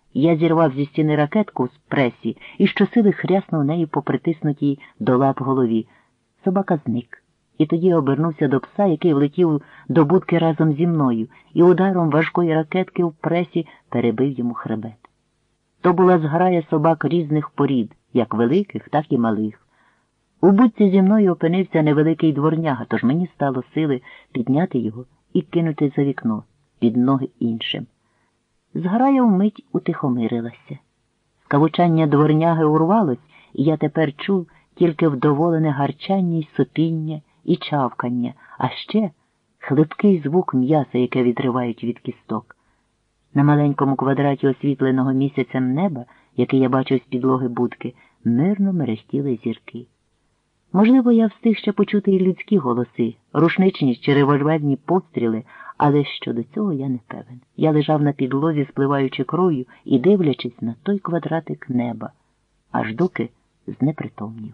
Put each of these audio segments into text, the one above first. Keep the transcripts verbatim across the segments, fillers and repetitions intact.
Я зірвав зі стіни ракетку з пресі і щосили хряснув нею по притиснутій до лап голові. Собака зник. І тоді обернувся до пса, який влетів до будки разом зі мною, і ударом важкої ракетки в пресі перебив йому хребет. То була зграя собак різних порід, як великих, так і малих. У будці зі мною опинився невеликий дворняга, тож мені стало сили підняти його і кинути за вікно, під ноги іншим. Зграя вмить утихомирилася. Скавучання дворняги урвалось, і я тепер чув тільки вдоволене гарчання й сопіння, і чавкання, а ще хлипкий звук м'яса, яке відривають від кісток. На маленькому квадраті освітленого місяцем неба, який я бачив з підлоги будки, мирно мерехтіли зірки. Можливо, я встиг ще почути і людські голоси, рушничні чи револьверні постріли, але щодо цього я не певен. Я лежав на підлозі, спливаючи кров'ю і дивлячись на той квадратик неба, аж доки знепритомнів.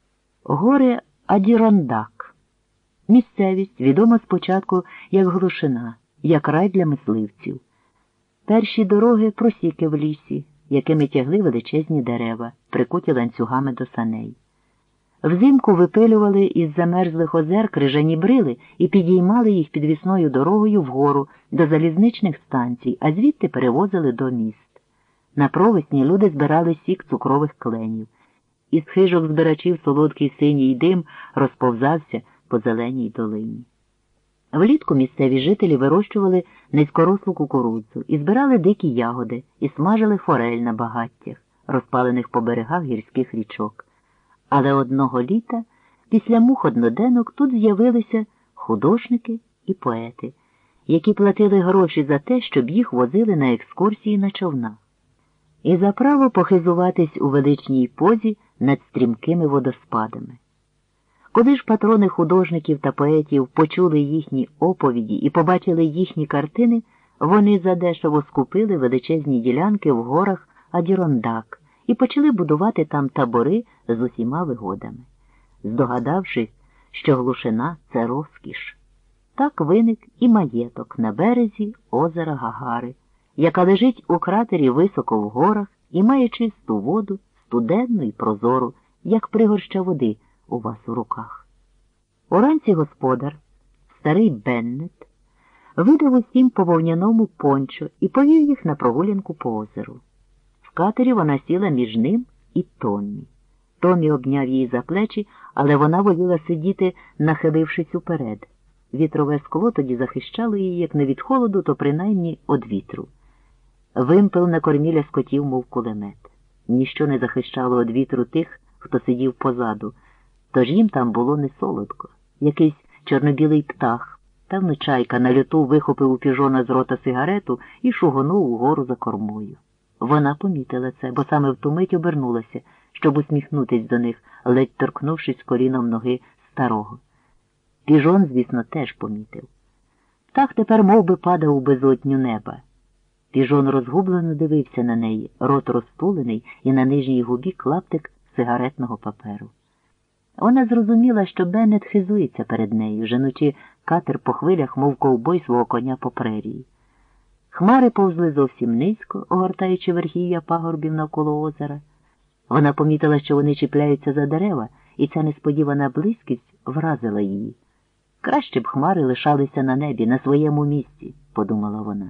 Гори Адірондак. Місцевість відома спочатку як глушина, як рай для мисливців. Перші дороги – просіки в лісі, якими тягли величезні дерева, прикуті ланцюгами до саней. Взимку випилювали із замерзлих озер крижані брили і підіймали їх підвісною дорогою вгору до залізничних станцій, а звідти перевозили до міст. На провесні люди збирали сік цукрових кленів. Із хижок збирачів солодкий синій дим розповзався по зеленій долині. Влітку місцеві жителі вирощували низькорослу кукурудзу і збирали дикі ягоди, і смажили форель на багаттях, розпалених по берегах гірських річок. Але одного літа, після мух одноденок, тут з'явилися художники і поети, які платили гроші за те, щоб їх возили на екскурсії на човнах. І за право похизуватись у величній позі над стрімкими водоспадами. Коли ж патрони художників та поетів почули їхні оповіді і побачили їхні картини, вони задешево скупили величезні ділянки в горах Адірондак і почали будувати там табори з усіма вигодами, здогадавшись, що глушина – це розкіш. Так виник і маєток на березі озера Гагари, яка лежить у кратері високо в горах і має чисту воду, студенну і прозору, як пригорща води у вас у руках. Уранці господар, старий Беннет, видав усім по вовняному пончо і повів їх на прогулянку по озеру. В катері вона сіла між ним і Томмі. Томмі обняв її за плечі, але вона воліла сидіти, нахилившись уперед. Вітрове скло тоді захищало її, як не від холоду, то принаймні од вітру. Вимпел на кормі ляскотів, мов кулемет. Ніщо не захищало від вітру тих, хто сидів позаду, тож їм там було не солодко. Якийсь чорнобілий птах, певно чайка, на льоту вихопив у піжона з рота сигарету і шугонув угору за кормою. Вона помітила це, бо саме в ту мить обернулася, щоб усміхнутись до них, ледь торкнувшись коліном ноги старого. Піжон, звісно, теж помітив. Птах тепер мов би падав у безодню неба. Піжон розгублено дивився на неї, рот розтулений і на нижній губі клаптик сигаретного паперу. Вона зрозуміла, що Беннет хизується перед нею, женучи катер по хвилях, мов ковбой свого коня по прерії. Хмари повзли зовсім низько, огортаючи верхів'я пагорбів навколо озера. Вона помітила, що вони чіпляються за дерева, і ця несподівана близькість вразила її. Краще б хмари лишалися на небі, на своєму місці, подумала вона.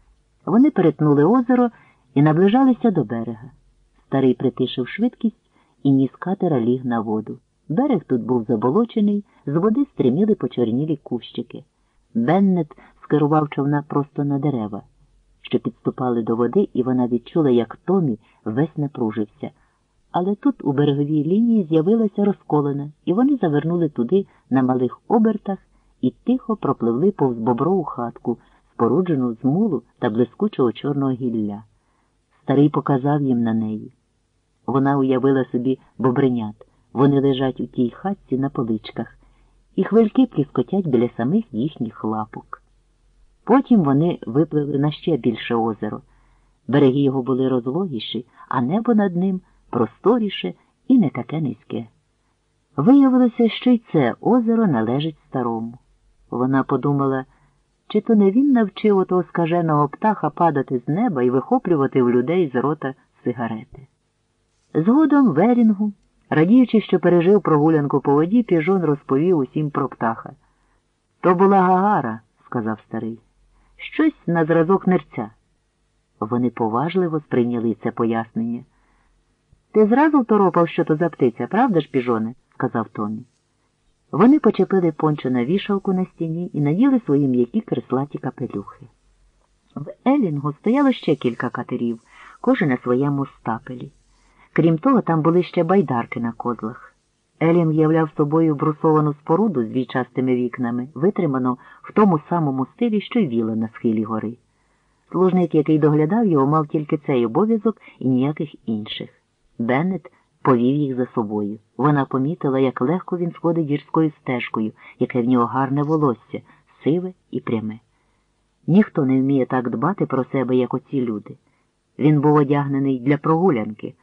Вони перетнули озеро і наближалися до берега. Старий притишив швидкість і ніс катера ліг на воду. Берег тут був заболочений, з води стриміли почорнілі кущики. Беннет скерував човна просто на дерева, що підступали до води, і вона відчула, як Томмі весь напружився. Але тут у береговій лінії з'явилася розколена, і вони завернули туди на малих обертах і тихо пропливли повз боброву хатку, споруджену з мулу та блискучого чорного гілля. Старий показав їм на неї. Вона уявила собі бобринят. Вони лежать у тій хатці на поличках, і хвильки пліскотять біля самих їхніх лапок. Потім вони випливли на ще більше озеро. Береги його були розлогіші, а небо над ним просторіше і не таке низьке. Виявилося, що й це озеро належить старому. Вона подумала, Чи то не він навчив отого скаженого птаха падати з неба і вихоплювати в людей з рота сигарети? Згодом Верінгу, радіючи, що пережив прогулянку по воді, Піжон розповів усім про птаха. То була Гагара, сказав старий. Щось на зразок нерця. Вони поважливо сприйняли це пояснення. Ти зразу второпав, що то за птиця, правда ж, Піжоне? Сказав Томі. Вони почепили Пончо на вішалку на стіні і наділи свої м'які креслаті капелюхи. В Елінгу стояло ще кілька катерів, кожен на своєму стапелі. Крім того, там були ще байдарки на козлах. Елінг являв собою брусовану споруду з війчастими вікнами, витриману в тому самому стилі, що й віла на схилі гори. Служник, який доглядав його, мав тільки цей обов'язок і ніяких інших. Беннет повів їх за собою. Вона помітила, як легко він сходить гірською стежкою, яке в нього гарне волосся, сиве і пряме. Ніхто не вміє так дбати про себе, як оці люди. Він був одягнений для прогулянки,